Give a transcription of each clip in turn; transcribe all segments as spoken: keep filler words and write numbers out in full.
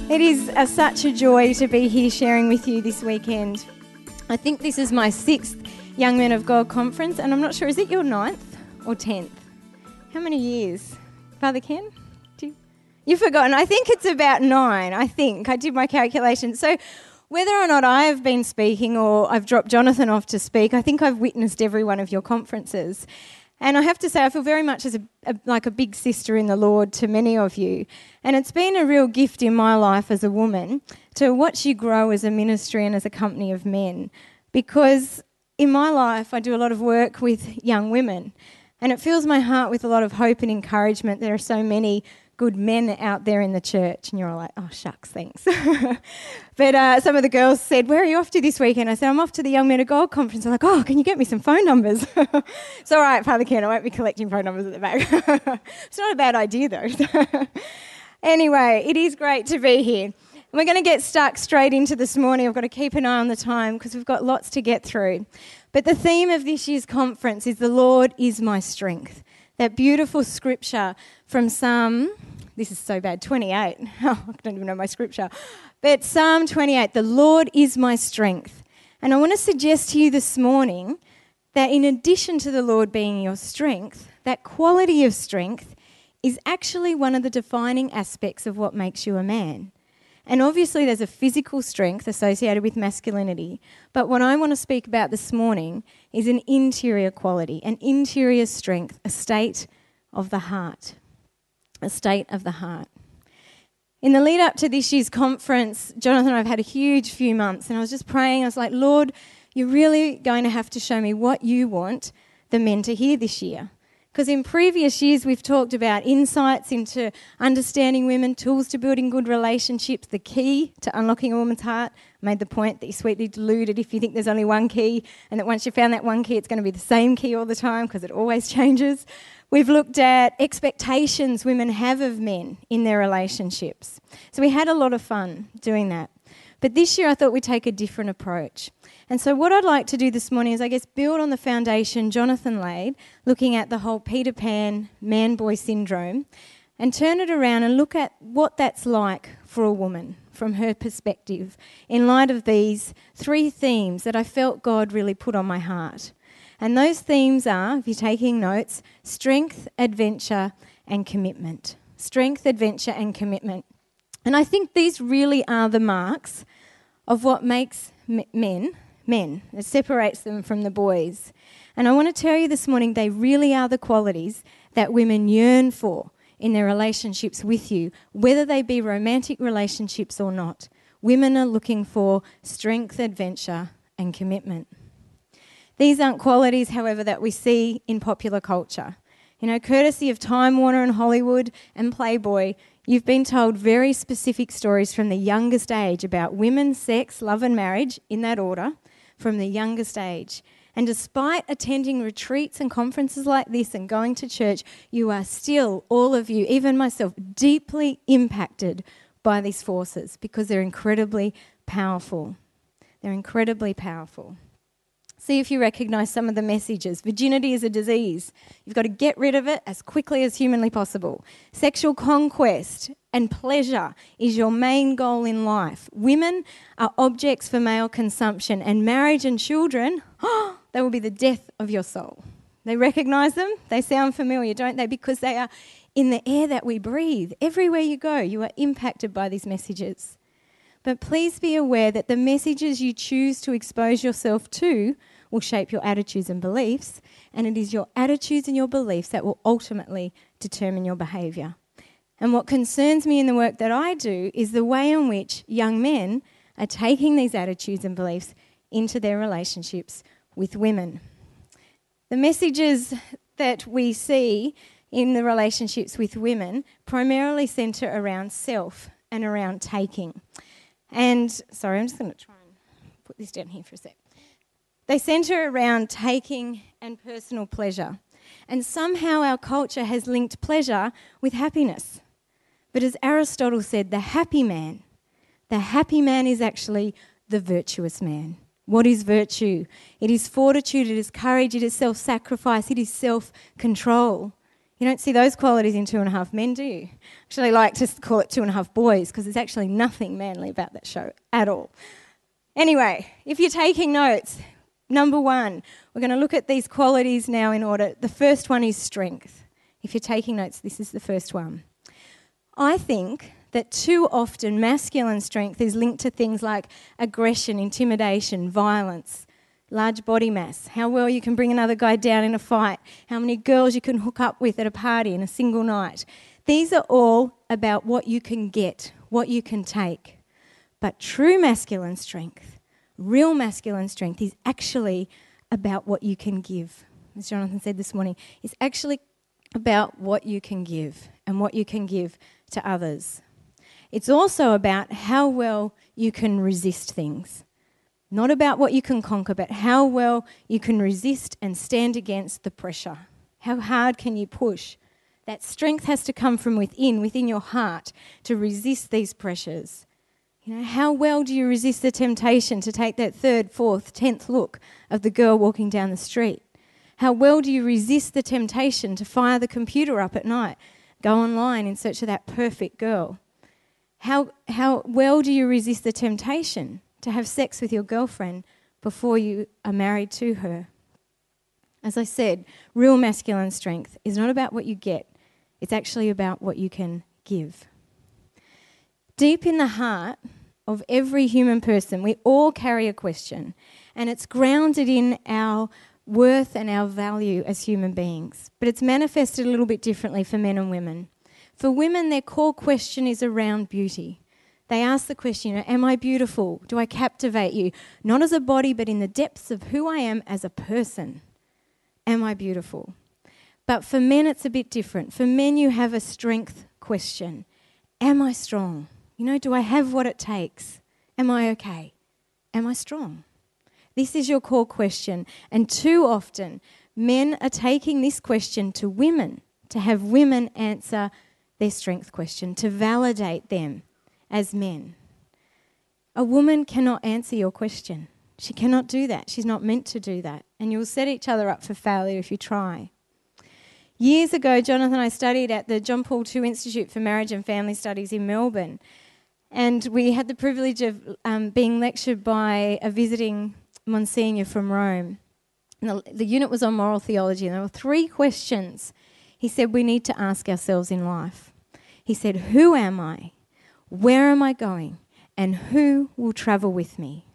It is a, such a joy to be here sharing with you this weekend. I think this is my sixth Young Men of God conference, and I'm not sure, is it your ninth or tenth? How many years? Father Ken? Do you, you've forgotten. I think it's about nine, I think. I did my calculations. So whether or not I have been speaking or I've dropped Jonathan off to speak, I think I've witnessed every one of your conferences. And I have to say, I feel very much as a, a, like a big sister in the Lord to many of you. And it's been a real gift in my life as a woman to watch you grow as a ministry and as a company of men. Because in my life, I do a lot of work with young women. And it fills my heart with a lot of hope and encouragement. There are so many good men out there in the church. And you're all like, oh, shucks, thanks. But uh, some of the girls said, where are you off to this weekend? I said, I'm off to the Young Men of God conference. They're like, oh, can you get me some phone numbers? It's all right, Father Ken, I won't be collecting phone numbers at the back. It's not a bad idea, though. Anyway, it is great to be here. And we're going to get stuck straight into this morning. I've got to keep an eye on the time because we've got lots to get through. But the theme of this year's conference is the Lord is my strength. That beautiful scripture from Psalm, this is so bad, twenty-eight. Oh, I don't even know my scripture. But Psalm twenty-eight, the Lord is my strength. And I want to suggest to you this morning that in addition to the Lord being your strength, that quality of strength is actually one of the defining aspects of what makes you a man. And obviously there's a physical strength associated with masculinity, but what I want to speak about this morning is an interior quality, an interior strength, a state of the heart, a state of the heart. In the lead up to this year's conference, Jonathan and I have had a huge few months, and I was just praying, I was like, Lord, you're really going to have to show me what you want the men to hear this year. Because in previous years, we've talked about insights into understanding women, tools to building good relationships, the key to unlocking a woman's heart. I made the point that you're sweetly deluded if you think there's only one key, and that once you found that one key, it's going to be the same key all the time because it always changes. We've looked at expectations women have of men in their relationships. So we had a lot of fun doing that. But this year I thought we'd take a different approach. And so what I'd like to do this morning is, I guess, build on the foundation Jonathan laid, looking at the whole Peter Pan man-boy syndrome, and turn it around and look at what that's like for a woman from her perspective in light of these three themes that I felt God really put on my heart. And those themes are, if you're taking notes, strength, adventure, and commitment. Strength, adventure, and commitment. And I think these really are the marks of what makes men, men. It separates them from the boys. And I want to tell you this morning, they really are the qualities that women yearn for in their relationships with you, whether they be romantic relationships or not. Women are looking for strength, adventure, and commitment. These aren't qualities, however, that we see in popular culture. You know, courtesy of Time Warner and Hollywood and Playboy, you've been told very specific stories from the youngest age about women, sex, love and marriage, in that order, from the youngest age. And despite attending retreats and conferences like this and going to church, you are still, all of you, even myself, deeply impacted by these forces because they're incredibly powerful. They're incredibly powerful. See if you recognise some of the messages. Virginity is a disease. You've got to get rid of it as quickly as humanly possible. Sexual conquest and pleasure is your main goal in life. Women are objects for male consumption, and marriage and children, oh, they will be the death of your soul. They recognise them? They sound familiar, don't they? Because they are in the air that we breathe. Everywhere you go, you are impacted by these messages. But please be aware that the messages you choose to expose yourself to will shape your attitudes and beliefs, and it is your attitudes and your beliefs that will ultimately determine your behaviour. And what concerns me in the work that I do is the way in which young men are taking these attitudes and beliefs into their relationships with women. The messages that we see in the relationships with women primarily centre around self and around taking. And, sorry, I'm just going to try and put this down here for a sec. They centre around taking and personal pleasure. And somehow our culture has linked pleasure with happiness. But as Aristotle said, the happy man, the happy man is actually the virtuous man. What is virtue? It is fortitude, it is courage, it is self-sacrifice, it is self-control. You don't see those qualities in Two and a Half Men, do you? Actually, I like to call it Two and a Half Boys because there's actually nothing manly about that show at all. Anyway, if you're taking notes, number one, we're going to look at these qualities now in order. The first one is strength. If you're taking notes, this is the first one. I think that too often masculine strength is linked to things like aggression, intimidation, violence, large body mass, how well you can bring another guy down in a fight, how many girls you can hook up with at a party in a single night. These are all about what you can get, what you can take. But true masculine strength, real masculine strength, is actually about what you can give. As Jonathan said this morning, it's actually about what you can give and what you can give to others. It's also about how well you can resist things. Not about what you can conquer, but how well you can resist and stand against the pressure. How hard can you push? That strength has to come from within, within your heart, to resist these pressures. You know, how well do you resist the temptation to take that third, fourth, tenth look of the girl walking down the street? How well do you resist the temptation to fire the computer up at night, go online in search of that perfect girl? How, how well do you resist the temptation to have sex with your girlfriend before you are married to her? As I said, real masculine strength is not about what you get, it's actually about what you can give. Deep in the heart of every human person, we all carry a question, and it's grounded in our worth and our value as human beings. But it's manifested a little bit differently for men and women. For women, their core question is around beauty. They ask the question, you know, am I beautiful? Do I captivate you? Not as a body, but in the depths of who I am as a person. Am I beautiful? But for men, it's a bit different. For men, you have a strength question. Am I strong? You know, do I have what it takes? Am I okay? Am I strong? This is your core question. And too often, men are taking this question to women, to have women answer their strength question, to validate them as men. A woman cannot answer your question. She cannot do that. She's not meant to do that. And you'll set each other up for failure if you try. Years ago, Jonathan and I studied at the John Paul the Second Institute for Marriage and Family Studies in Melbourne. And we had the privilege of um, being lectured by a visiting Monsignor from Rome. And the, the unit was on moral theology, and there were three questions he said we need to ask ourselves in life. He said, who am I? Where am I going? And who will travel with me?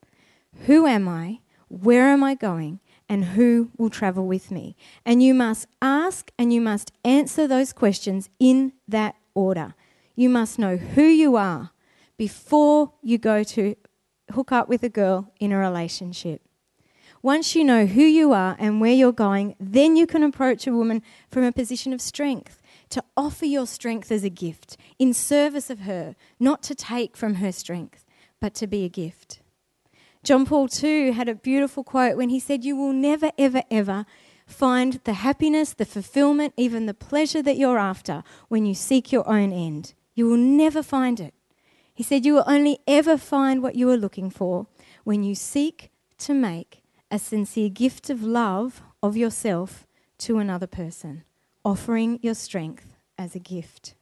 Who am I? Where am I going? And who will travel with me? And you must ask and you must answer those questions in that order. You must know who you are before you go to hook up with a girl in a relationship. Once you know who you are and where you're going, then you can approach a woman from a position of strength, to offer your strength as a gift in service of her, not to take from her strength, but to be a gift. John Paul the Second had a beautiful quote when he said, you will never, ever, ever find the happiness, the fulfillment, even the pleasure that you're after when you seek your own end. You will never find it. He said, you will only ever find what you are looking for when you seek to make a sincere gift of love of yourself to another person, offering your strength as a gift.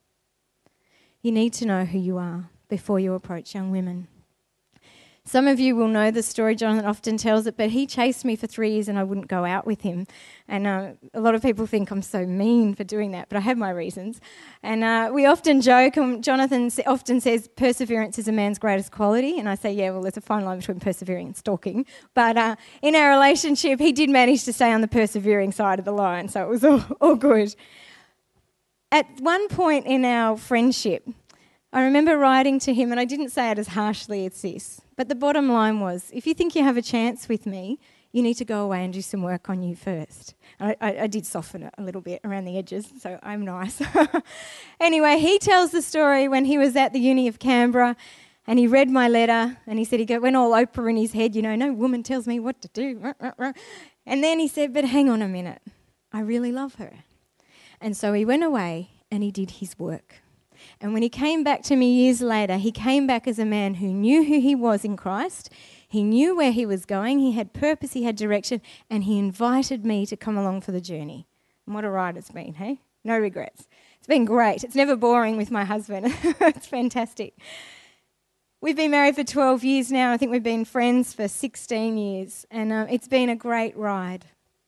You need to know who you are before you approach young women. Some of you will know the story, Jonathan often tells it, but he chased me for three years and I wouldn't go out with him. And uh, a lot of people think I'm so mean for doing that, but I have my reasons. And uh, we often joke, and Jonathan often says perseverance is a man's greatest quality. And I say, yeah, well, there's a fine line between persevering and stalking. But uh, in our relationship, he did manage to stay on the persevering side of the line, so it was all, all good. At one point in our friendship, I remember writing to him, and I didn't say it as harshly as this, but the bottom line was, if you think you have a chance with me, you need to go away and do some work on you first. I, I, I did soften it a little bit around the edges, so I'm nice. Anyway, he tells the story when he was at the Uni of Canberra, and he read my letter, and he said he went all Oprah in his head, you know, no woman tells me what to do. And then he said, but hang on a minute, I really love her. And so he went away and he did his work. And when he came back to me years later, he came back as a man who knew who he was in Christ. He knew where he was going. He had purpose, he had direction, and he invited me to come along for the journey. And what a ride it's been, hey? No regrets. It's been great. It's never boring with my husband. It's fantastic. We've been married for twelve years now. I think we've been friends for sixteen years, and um, it's been a great ride.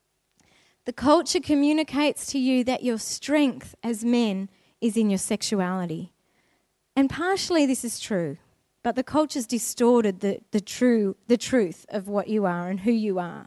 The culture communicates to you that your strength as men is in your sexuality. And partially this is true, but the culture's distorted the, the, true, the truth of what you are and who you are.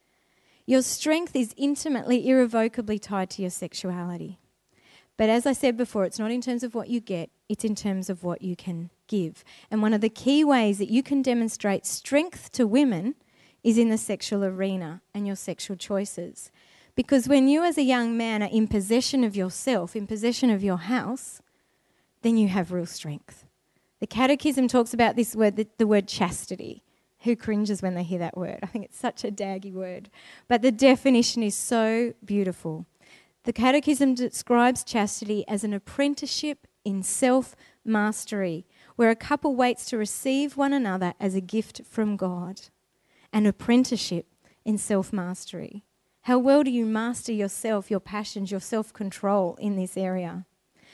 Your strength is intimately, irrevocably tied to your sexuality. But as I said before, it's not in terms of what you get, it's in terms of what you can give. And one of the key ways that you can demonstrate strength to women is in the sexual arena and your sexual choices. Because when you as a young man are in possession of yourself, in possession of your house, then you have real strength. The Catechism talks about this word, the, the word chastity. Who cringes when they hear that word? I think it's such a daggy word. But the definition is so beautiful. The Catechism describes chastity as an apprenticeship in self-mastery, where a couple waits to receive one another as a gift from God. An apprenticeship in self-mastery. How well do you master yourself, your passions, your self-control in this area?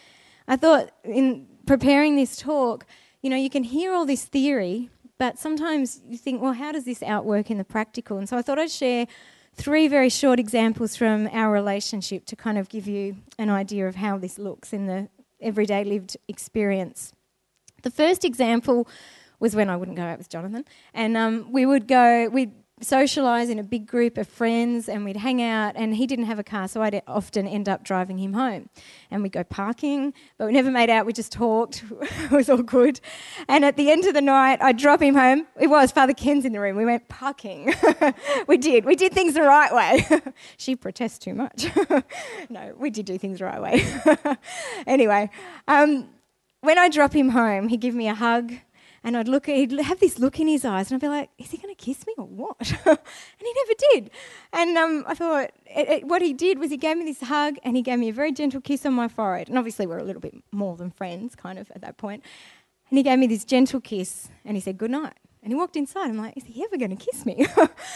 I thought in preparing this talk, you know, you can hear all this theory, but sometimes you think, well, how does this outwork in the practical? And so I thought I'd share three very short examples from our relationship to kind of give you an idea of how this looks in the everyday lived experience. The first example was when I wouldn't go out with Jonathan, and um, we would go, we'd socialise in a big group of friends, and we'd hang out, and he didn't have a car, so I'd often end up driving him home. And we'd go parking, but we never made out, we just talked. It was all good. And at the end of the night, I'd drop him home. It was Father Ken's in the room. We went parking. We did. We did things the right way. She protests too much. No, we did do things the right way. Anyway, um, when I drop him home, he'd give me a hug. And I'd look, he'd have this look in his eyes, and I'd be like, is he going to kiss me or what? And he never did. And um, I thought, it, it, what he did was he gave me this hug, and he gave me a very gentle kiss on my forehead. And obviously we're a little bit more than friends, kind of, at that point. And he gave me this gentle kiss, and he said, good night. And he walked inside. I'm like, is he ever going to kiss me?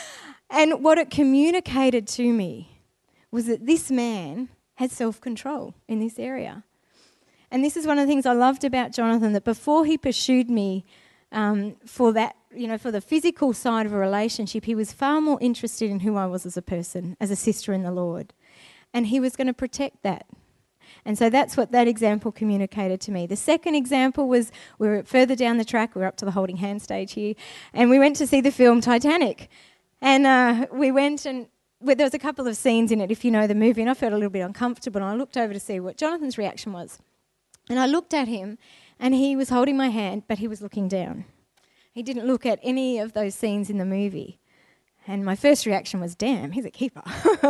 And what it communicated to me was that this man had self-control in this area. And this is one of the things I loved about Jonathan, that before he pursued me um, for that, you know, for the physical side of a relationship, he was far more interested in who I was as a person, as a sister in the Lord. And he was going to protect that. And so that's what that example communicated to me. The second example was, we were further down the track, we were up to the holding hand stage here, and we went to see the film Titanic. And uh, we went and well, there was a couple of scenes in it, if you know the movie, and I felt a little bit uncomfortable, and I looked over to see what Jonathan's reaction was. And I looked at him, and he was holding my hand, but he was looking down. He didn't look at any of those scenes in the movie. And my first reaction was, damn, he's a keeper.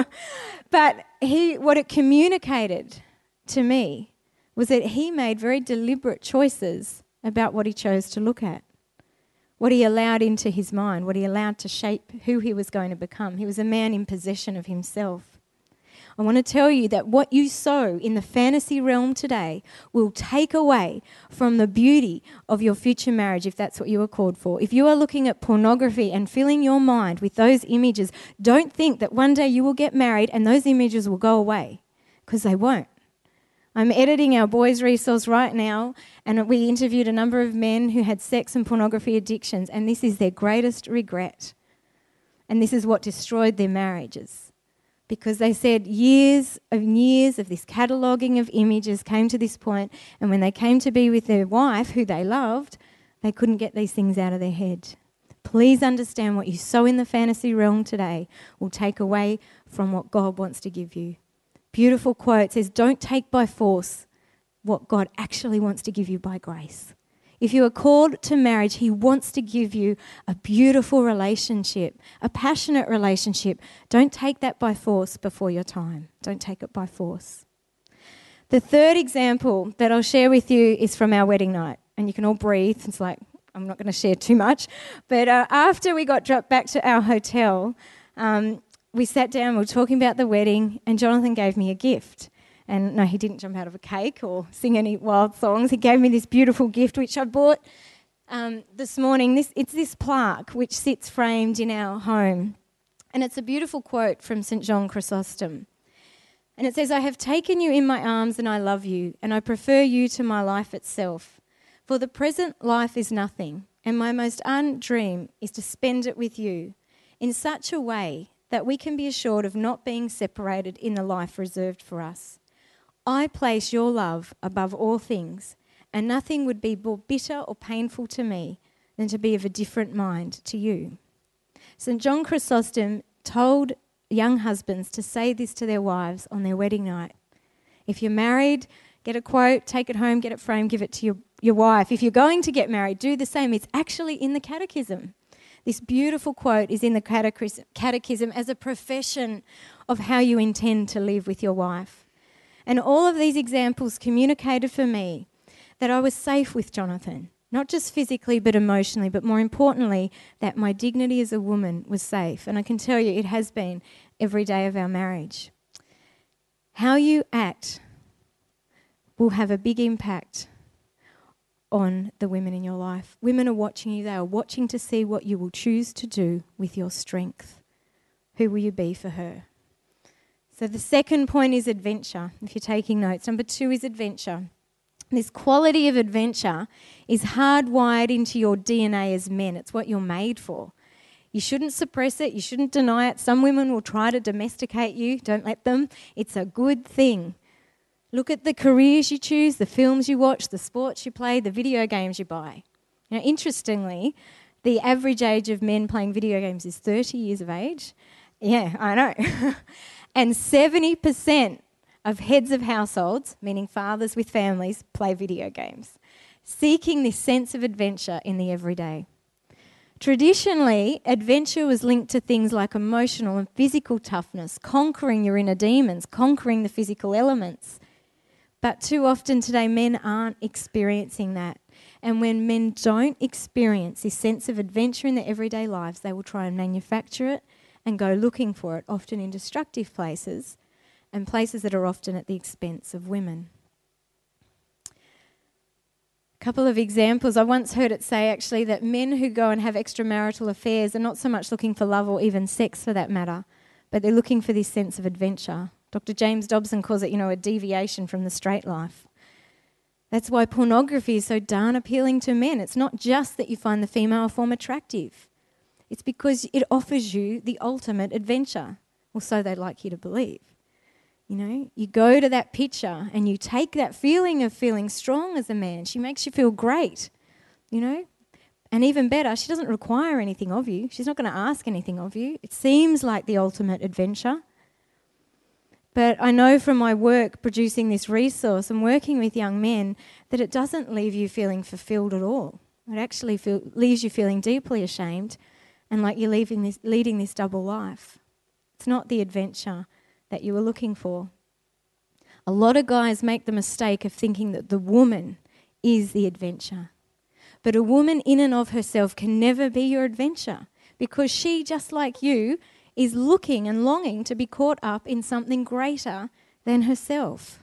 But he, what it communicated to me was that he made very deliberate choices about what he chose to look at, what he allowed into his mind, what he allowed to shape who he was going to become. He was a man in possession of himself. I want to tell you that what you sow in the fantasy realm today will take away from the beauty of your future marriage, if that's what you are called for. If you are looking at pornography and filling your mind with those images, don't think that one day you will get married and those images will go away, because they won't. I'm editing our boys' resource right now, and we interviewed a number of men who had sex and pornography addictions, and this is their greatest regret. And this is what destroyed their marriages. Because they said years and years of this cataloguing of images came to this point, and when they came to be with their wife, who they loved, they couldn't get these things out of their head. Please understand, what you sow in the fantasy realm today will take away from what God wants to give you. Beautiful quote says, don't take by force what God actually wants to give you by grace. If you are called to marriage, he wants to give you a beautiful relationship, a passionate relationship. Don't take that by force before your time. Don't take it by force. The third example that I'll share with you is from our wedding night. And you can all breathe. It's like, I'm not going to share too much. But uh, after we got dropped back to our hotel, um, we sat down, we were talking about the wedding, and Jonathan gave me a gift. And no, he didn't jump out of a cake or sing any wild songs. He gave me this beautiful gift, which I bought um, this morning. This It's this plaque, which sits framed in our home. And it's a beautiful quote from Saint John Chrysostom. And it says, I have taken you in my arms and I love you, and I prefer you to my life itself. For the present life is nothing, and my most ardent dream is to spend it with you in such a way that we can be assured of not being separated in the life reserved for us. I place your love above all things, and nothing would be more bitter or painful to me than to be of a different mind to you. Saint John Chrysostom told young husbands to say this to their wives on their wedding night. If you're married, get a quote, take it home, get it framed, give it to your, your wife. If you're going to get married, do the same. It's actually in the catechism. This beautiful quote is in the catechism, catechism as a profession of how you intend to live with your wife. And all of these examples communicated for me that I was safe with Jonathan, not just physically but emotionally, but more importantly, that my dignity as a woman was safe. And I can tell you it has been every day of our marriage. How you act will have a big impact on the women in your life. Women are watching you. They are watching to see what you will choose to do with your strength. Who will you be for her? So the second point is adventure, if you're taking notes. Number two is adventure. This quality of adventure is hardwired into your D N A as men. It's what you're made for. You shouldn't suppress it. You shouldn't deny it. Some women will try to domesticate you. Don't let them. It's a good thing. Look at the careers you choose, the films you watch, the sports you play, the video games you buy. Now, interestingly, the average age of men playing video games is thirty years of age. Yeah, I know. And seventy percent of heads of households, meaning fathers with families, play video games, seeking this sense of adventure in the everyday. Traditionally, adventure was linked to things like emotional and physical toughness, conquering your inner demons, conquering the physical elements. But too often today, men aren't experiencing that. And when men don't experience this sense of adventure in their everyday lives, they will try and manufacture it and go looking for it, often in destructive places, and places that are often at the expense of women. A couple of examples. I once heard it say actually that men who go and have extramarital affairs are not so much looking for love or even sex for that matter, but they're looking for this sense of adventure. Doctor James Dobson calls it, you know, a deviation from the straight life. That's why pornography is so darn appealing to men. It's not just that you find the female form attractive. It's because it offers you the ultimate adventure. Well, so they'd like you to believe. You know, you go to that picture and you take that feeling of feeling strong as a man. She makes you feel great, you know. And even better, she doesn't require anything of you. She's not going to ask anything of you. It seems like the ultimate adventure. But I know from my work producing this resource and working with young men that it doesn't leave you feeling fulfilled at all. It actually feel, leaves you feeling deeply ashamed and like you're leaving this, leading this double life. It's not the adventure that you were looking for. A lot of guys make the mistake of thinking that the woman is the adventure. But a woman in and of herself can never be your adventure because she, just like you, is looking and longing to be caught up in something greater than herself.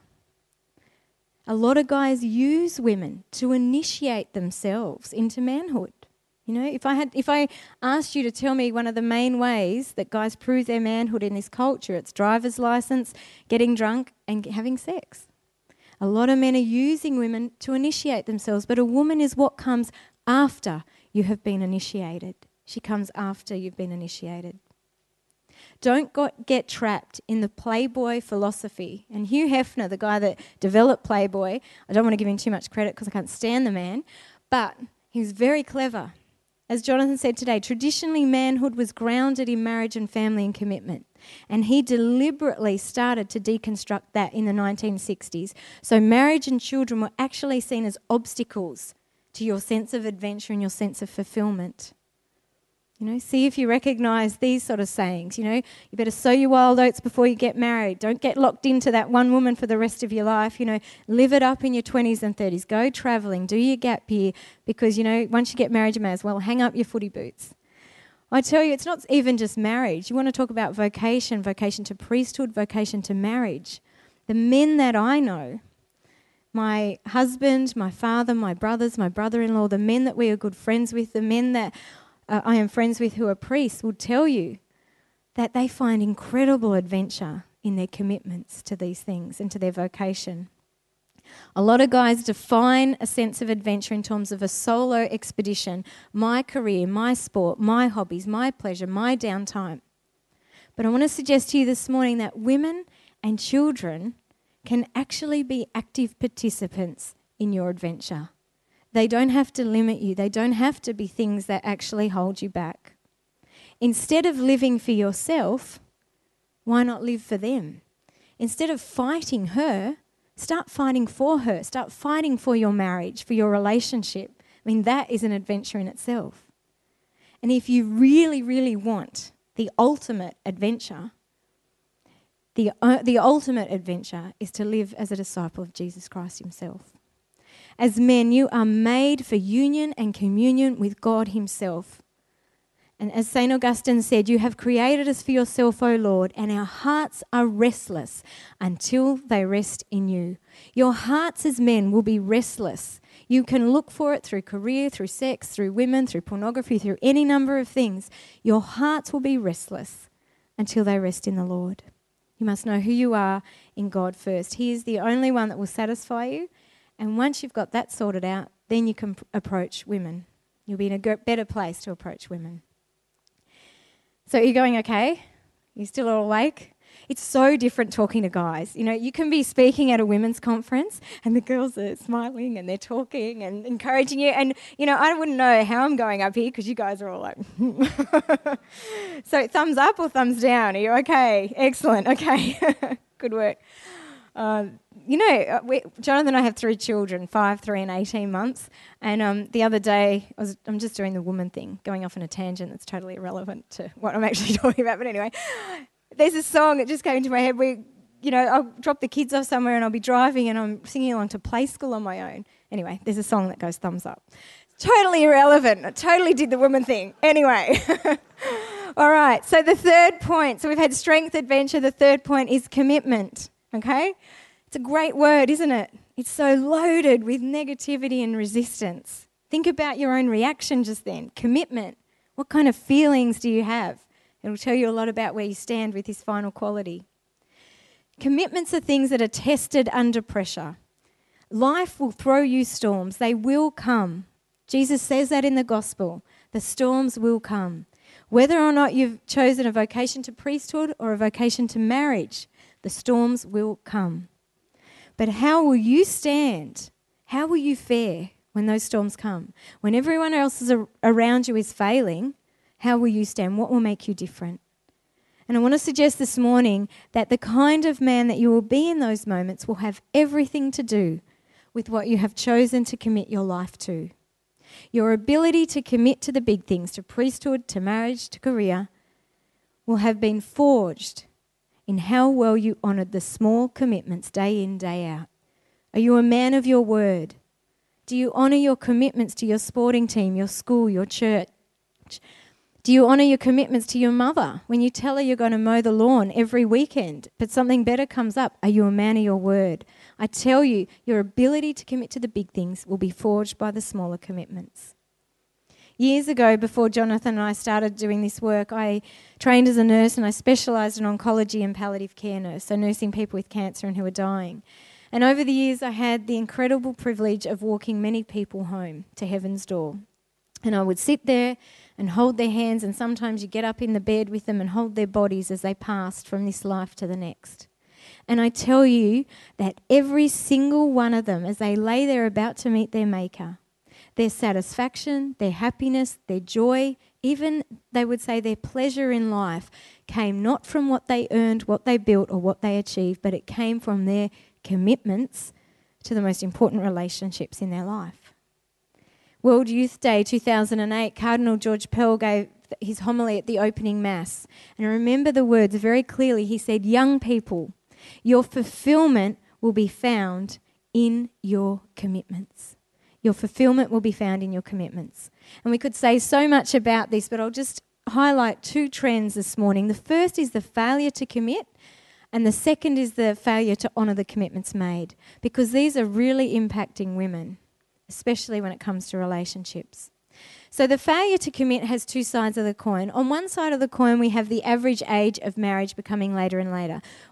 A lot of guys use women to initiate themselves into manhood. You know, if I had, if I asked you to tell me one of the main ways that guys prove their manhood in this culture, it's driver's license, getting drunk, and having sex. A lot of men are using women to initiate themselves, but a woman is what comes after you have been initiated. She comes after you've been initiated. Don't got, get trapped in the Playboy philosophy. And Hugh Hefner, the guy that developed Playboy, I don't want to give him too much credit because I can't stand the man, but he was very clever. As Jonathan said today, traditionally manhood was grounded in marriage and family and commitment. And he deliberately started to deconstruct that in the nineteen sixties. So marriage and children were actually seen as obstacles to your sense of adventure and your sense of fulfillment. You know, see if you recognise these sort of sayings. You know, you better sow your wild oats before you get married. Don't get locked into that one woman for the rest of your life. You know, live it up in your twenties and thirties. Go travelling, do your gap year, because, you know, once you get married, you may as well hang up your footy boots. I tell you, it's not even just marriage. You want to talk about vocation, vocation to priesthood, vocation to marriage. The men that I know, my husband, my father, my brothers, my brother-in-law, the men that we are good friends with, the men that Uh, I am friends with who are priests will tell you that they find incredible adventure in their commitments to these things and to their vocation. A lot of guys define a sense of adventure in terms of a solo expedition, my career, my sport, my hobbies, my pleasure, my downtime. But I want to suggest to you this morning that women and children can actually be active participants in your adventure. They don't have to limit you. They don't have to be things that actually hold you back. Instead of living for yourself, why not live for them? Instead of fighting her, start fighting for her. Start fighting for your marriage, for your relationship. I mean, that is an adventure in itself. And if you really, really want the ultimate adventure, the, uh, the ultimate adventure is to live as a disciple of Jesus Christ himself. As men, you are made for union and communion with God himself. And as Saint Augustine said, you have created us for yourself, O Lord, and our hearts are restless until they rest in you. Your hearts as men will be restless. You can look for it through career, through sex, through women, through pornography, through any number of things. Your hearts will be restless until they rest in the Lord. You must know who you are in God first. He is the only one that will satisfy you. And once you've got that sorted out, then you can pr- approach women. You'll be in a g- better place to approach women. So you're going okay? You still all awake? It's so different talking to guys. You know, you can be speaking at a women's conference and the girls are smiling and they're talking and encouraging you. And, you know, I wouldn't know how I'm going up here because you guys are all like... So thumbs up or thumbs down? Are you okay? Excellent. Okay. Good work. Um, you know, we, Jonathan and I have three children, five, three and eighteen months. And um, the other day, I was, I'm just doing the woman thing, going off on a tangent that's totally irrelevant to what I'm actually talking about. But anyway, there's a song that just came into my head where, you know, I'll drop the kids off somewhere and I'll be driving and I'm singing along to Play School on my own. Anyway, there's a song that goes thumbs up. Totally irrelevant. I totally did the woman thing. Anyway. All right, so the third point. So we've had strength, adventure. The third point is commitment. Okay? It's a great word, isn't it? It's so loaded with negativity and resistance. Think about your own reaction just then. Commitment. What kind of feelings do you have? It'll tell you a lot about where you stand with this final quality. Commitments are things that are tested under pressure. Life will throw you storms. They will come. Jesus says that in the gospel. The storms will come. Whether or not you've chosen a vocation to priesthood or a vocation to marriage, the storms will come. But how will you stand? How will you fare when those storms come? When everyone else is a- around you is failing, how will you stand? What will make you different? And I want to suggest this morning that the kind of man that you will be in those moments will have everything to do with what you have chosen to commit your life to. Your ability to commit to the big things, to priesthood, to marriage, to career, will have been forged in how well you honoured the small commitments day in, day out. Are you a man of your word? Do you honour your commitments to your sporting team, your school, your church? Do you honour your commitments to your mother when you tell her you're going to mow the lawn every weekend, but something better comes up? Are you a man of your word? I tell you, your ability to commit to the big things will be forged by the smaller commitments. Years ago, before Jonathan and I started doing this work, I trained as a nurse and I specialised in oncology and palliative care nurse, so nursing people with cancer and who are dying. And over the years, I had the incredible privilege of walking many people home to heaven's door. And I would sit there and hold their hands, and sometimes you get up in the bed with them and hold their bodies as they passed from this life to the next. And I tell you that every single one of them, as they lay there about to meet their Maker, their satisfaction, their happiness, their joy, even they would say their pleasure in life came not from what they earned, what they built or what they achieved, but it came from their commitments to the most important relationships in their life. World Youth Day two thousand eight, Cardinal George Pell gave his homily at the opening mass. And I remember the words very clearly. He said, "Young people, your fulfillment will be found in your commitments." Your fulfillment will be found in your commitments. And we could say so much about this, but I'll just highlight two trends this morning. The first is the failure to commit, and the second is the failure to honour the commitments made, because these are really impacting women, especially when it comes to relationships. So the failure to commit has two sides of the coin. On one side of the coin, we have the average age of marriage becoming later and later.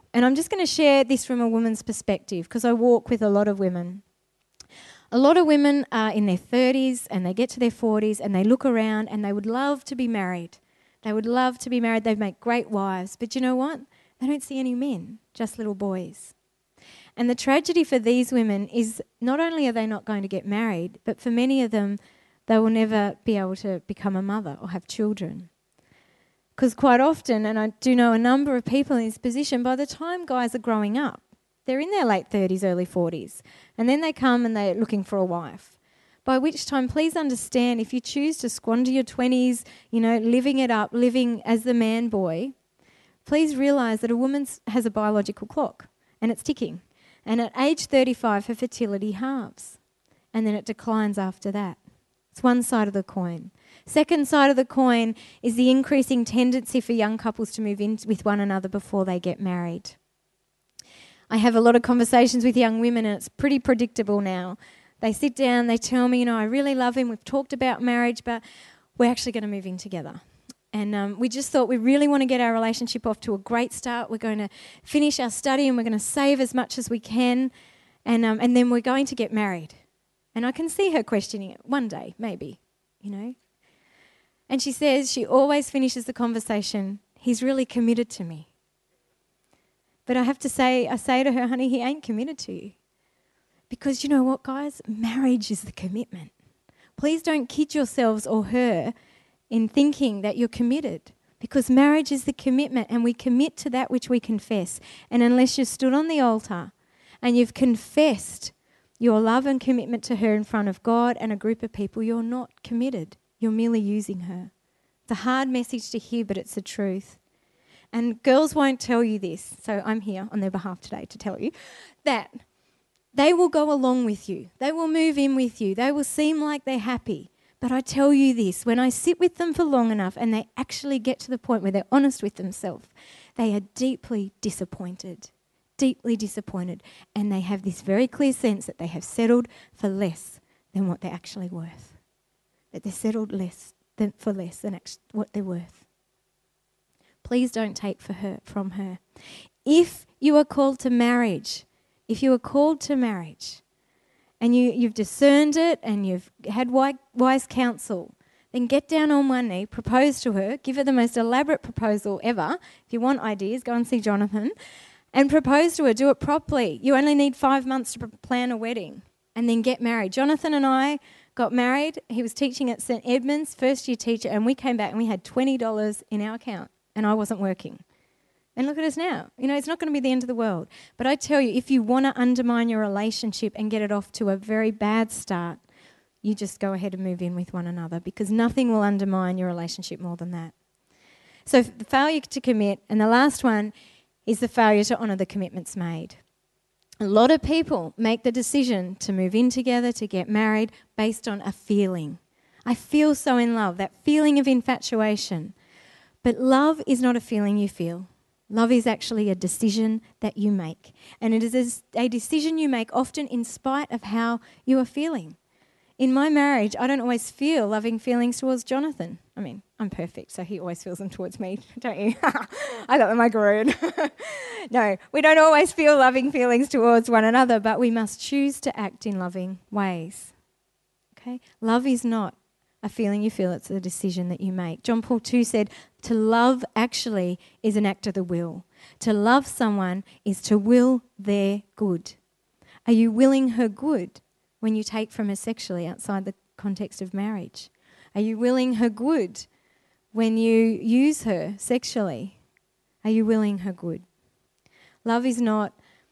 And I'm just going to share this from a woman's perspective because I walk with a lot of women. A lot of women are in their thirties and they get to their forties and they look around and they would love to be married. They would love to be married. They'd make great wives. But you know what? They don't see any men, just little boys. And the tragedy for these women is not only are they not going to get married, but for many of them, they will never be able to become a mother or have children. Because quite often, and I do know a number of people in this position, by the time guys are growing up, they're in their late thirties, early forties, and then they come and they're looking for a wife. By which time, please understand, if you choose to squander your twenties, you know, living it up, living as the man boy, please realise that a woman has a biological clock and it's ticking. And at age thirty-five, her fertility halves. And then it declines after that. It's one side of the coin. Second side of the coin is the increasing tendency for young couples to move in with one another before they get married. I have a lot of conversations with young women and it's pretty predictable now. They sit down, they tell me, you know, I really love him, we've talked about marriage, but we're actually going to move in together. And um, we just thought we really want to get our relationship off to a great start. We're going to finish our study and we're going to save as much as we can. And um, and then we're going to get married. And I can see her questioning it one day, maybe, you know. And she says, she always finishes the conversation, he's really committed to me. But I have to say, I say to her, honey, he ain't committed to you. Because you know what, guys? Marriage is the commitment. Please don't kid yourselves or her in thinking that you're committed, because marriage is the commitment and we commit to that which we confess. And unless you've stood on the altar and you've confessed your love and commitment to her in front of God and a group of people, you're not committed. You're merely using her. It's a hard message to hear, but it's the truth. And girls won't tell you this, so I'm here on their behalf today to tell you that they will go along with you. They will move in with you. They will seem like they're happy. But I tell you this, when I sit with them for long enough and they actually get to the point where they're honest with themselves, they are deeply disappointed, deeply disappointed. And they have this very clear sense that they have settled for less than what they're actually worth. That they're settled less than for less than actually what they're worth. Please don't take for her from her. If you are called to marriage, if you are called to marriage, and you, you've discerned it and you've had wise counsel, then get down on one knee, propose to her, give her the most elaborate proposal ever. If you want ideas, go and see Jonathan, and propose to her. Do it properly. You only need five months to plan a wedding and then get married. Jonathan and I got married. He was teaching at St Edmunds, first year teacher, and we came back and we had twenty dollars in our account and I wasn't working. And look at us now. You know, it's not going to be the end of the world. But I tell you, if you want to undermine your relationship and get it off to a very bad start, you just go ahead and move in with one another, because nothing will undermine your relationship more than that. So the failure to commit, and the last one is the failure to honour the commitments made. A lot of people make the decision to move in together, to get married, based on a feeling. I feel so in love, that feeling of infatuation. But love is not a feeling you feel. Love is actually a decision that you make. And it is a decision you make often in spite of how you are feeling. In my marriage, I don't always feel loving feelings towards Jonathan. I mean, I'm perfect, so he always feels them towards me, don't you? I got them, I grew. No, we don't always feel loving feelings towards one another, but we must choose to act in loving ways. Okay? Love is not a feeling you feel, it's a decision that you make. John Paul the Second said, to love actually is an act of the will. To love someone is to will their good. Are you willing her good when you take from her sexually outside the context of marriage? Are you willing her good when you use her sexually? Are you willing her good? Love is not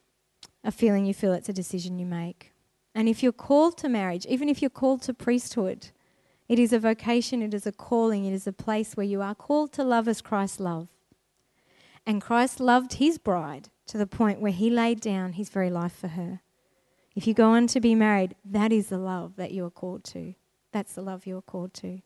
a feeling you feel, it's a decision you make. And if you're called to marriage, even if you're called to priesthood, it is a vocation, it is a calling, it is a place where you are called to love as Christ loved. And Christ loved his bride to the point where he laid down his very life for her. If you go on to be married, that is the love that you are called to. That's the love you are called to.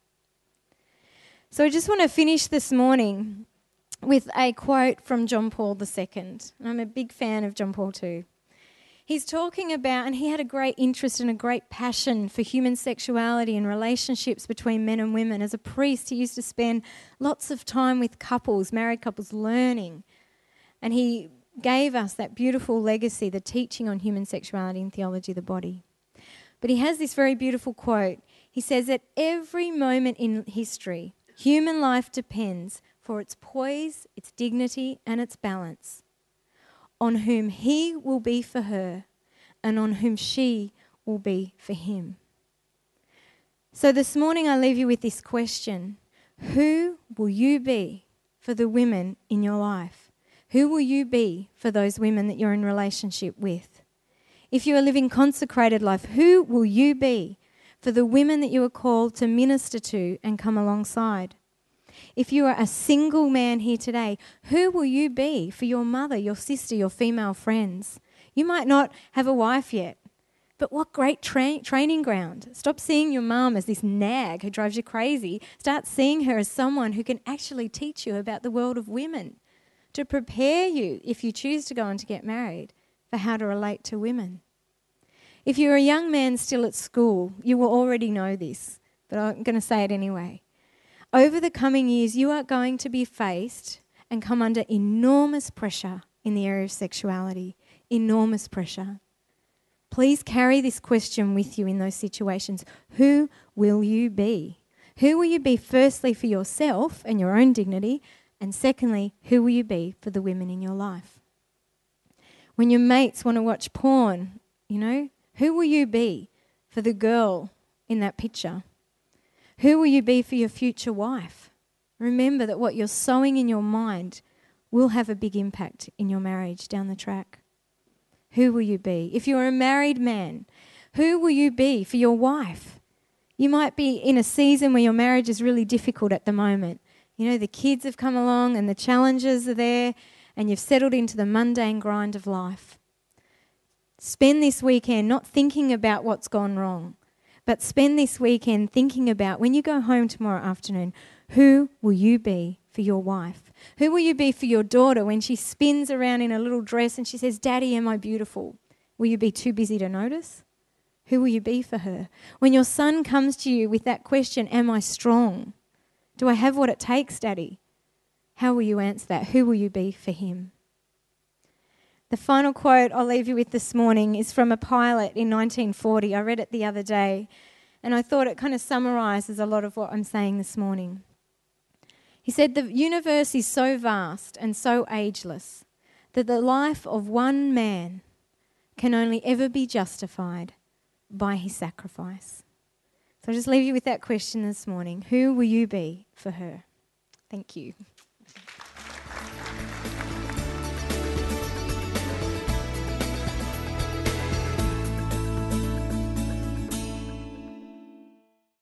So I just want to finish this morning with a quote from John Paul the Second. I'm a big fan of John Paul the Second. He's talking about, and he had a great interest and a great passion for human sexuality and relationships between men and women. As a priest, he used to spend lots of time with couples, married couples, learning. And he gave us that beautiful legacy, the teaching on human sexuality and theology of the body. But he has this very beautiful quote. He says that every moment in history, human life depends for its poise, its dignity and its balance on whom he will be for her and on whom she will be for him. So this morning I leave you with this question. Who will you be for the women in your life? Who will you be for those women that you're in relationship with? If you are living consecrated life, who will you be for the women that you are called to minister to and come alongside? If you are a single man here today, who will you be for your mother, your sister, your female friends? You might not have a wife yet, but what great tra- training ground. Stop seeing your mum as this nag who drives you crazy. Start seeing her as someone who can actually teach you about the world of women, to prepare you, if you choose to go on to get married, for how to relate to women. If you're a young man still at school, you will already know this, but I'm going to say it anyway. Over the coming years, you are going to be faced and come under enormous pressure in the area of sexuality. Enormous pressure. Please carry this question with you in those situations. Who will you be? Who will you be firstly for yourself and your own dignity? And secondly, who will you be for the women in your life? When your mates want to watch porn, you know, who will you be for the girl in that picture? Who will you be for your future wife? Remember that what you're sowing in your mind will have a big impact in your marriage down the track. Who will you be? If you're a married man, who will you be for your wife? You might be in a season where your marriage is really difficult at the moment. You know, the kids have come along and the challenges are there and you've settled into the mundane grind of life. Spend this weekend not thinking about what's gone wrong, but spend this weekend thinking about when you go home tomorrow afternoon, who will you be for your wife? Who will you be for your daughter when she spins around in a little dress and she says, "Daddy, am I beautiful?" Will you be too busy to notice? Who will you be for her? When your son comes to you with that question, "Am I strong? Do I have what it takes, Daddy?" How will you answer that? Who will you be for him? The final quote I'll leave you with this morning is from a pilot in nineteen forty. I read it the other day, and I thought it kind of summarises a lot of what I'm saying this morning. He said, "The universe is so vast and so ageless that the life of one man can only ever be justified by his sacrifice." So I'll just leave you with that question this morning. Who will you be for her? Thank you.